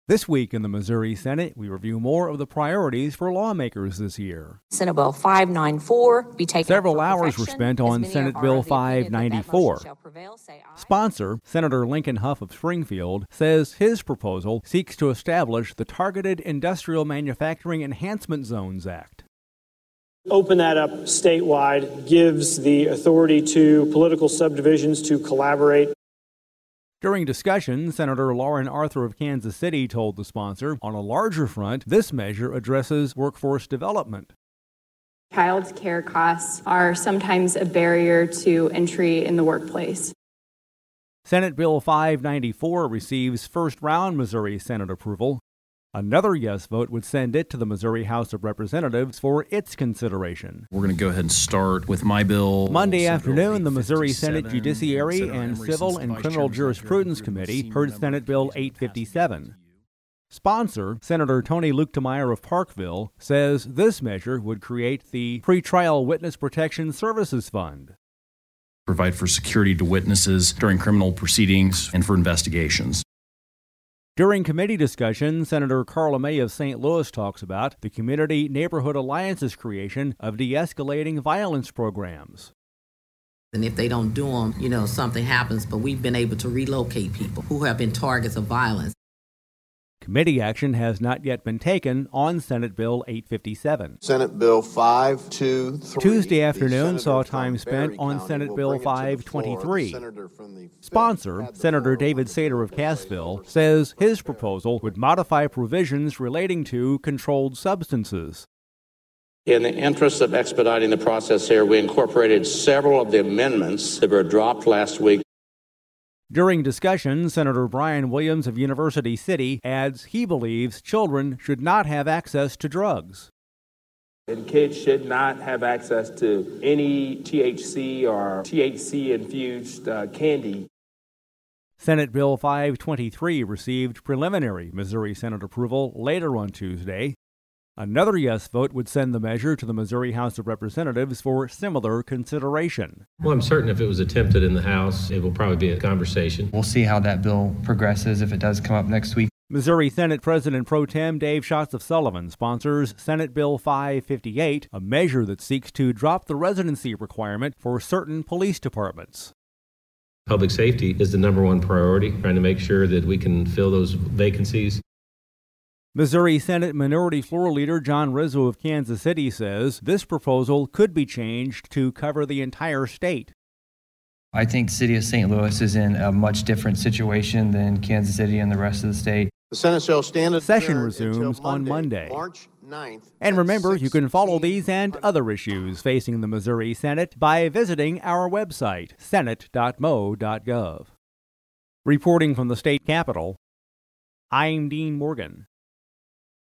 This week in the Missouri Senate, we review more of the priorities for lawmakers this year. Senate Bill 594 be taken Several hours were spent on Senate Bill 594. Sponsor, Senator Lincoln Huff of Springfield, says his proposal seeks to establish the Targeted Industrial Manufacturing Enhancement Zones Act. Open that up statewide, gives the authority to political subdivisions to collaborate. During discussion, Senator Lauren Arthur of Kansas City told the sponsor, on a larger front, this measure addresses workforce development. Child care costs are sometimes a barrier to entry in the workplace. Senate Bill 594 receives first-round Missouri Senate approval. Another yes vote would send it to the Missouri House of Representatives for its consideration. We're going to go ahead and start with my bill. Monday afternoon, the Missouri Senate Judiciary and Civil and Criminal Jurisprudence Committee heard Senate Bill 857. Sponsor, Senator Tony Luetkemeyer of Parkville, says this measure would create the Pretrial Witness Protection Services Fund. Provide for security to witnesses during criminal proceedings and for investigations. During committee discussion, Senator Carla May of St. Louis talks about the Community Neighborhood Alliance's creation of de-escalating violence programs. And if they don't do them, something happens, but we've been able to relocate people who have been targets of violence. Committee action has not yet been taken on Senate Bill 857. Senate Bill 523. Tuesday afternoon saw time spent on Senate Bill 523. Sponsor, Senator David Sater of Cassville, says his proposal would modify provisions relating to controlled substances. In the interest of expediting the process here, we incorporated several of the amendments that were dropped last week. During discussion, Senator Brian Williams of University City adds he believes children should not have access to drugs. And kids should not have access to any THC or THC-infused candy. Senate Bill 523 received preliminary Missouri Senate approval later on Tuesday. Another yes vote would send the measure to the Missouri House of Representatives for similar consideration. Well, I'm certain if it was attempted in the House, it will probably be a conversation. We'll see how that bill progresses if it does come up next week. Missouri Senate President Pro Tem Dave Schatz of Sullivan sponsors Senate Bill 558, a measure that seeks to drop the residency requirement for certain police departments. Public safety is the number one priority, trying to make sure that we can fill those vacancies. Missouri Senate Minority Floor Leader John Rizzo of Kansas City says this proposal could be changed to cover the entire state. I think the city of St. Louis is in a much different situation than Kansas City and the rest of the state. The Senate shall stand Session resumes on Monday. March 9th. And remember, you can follow these and other issues facing the Missouri Senate by visiting our website, senate.mo.gov. Reporting from the state capitol, I'm Dean Morgan.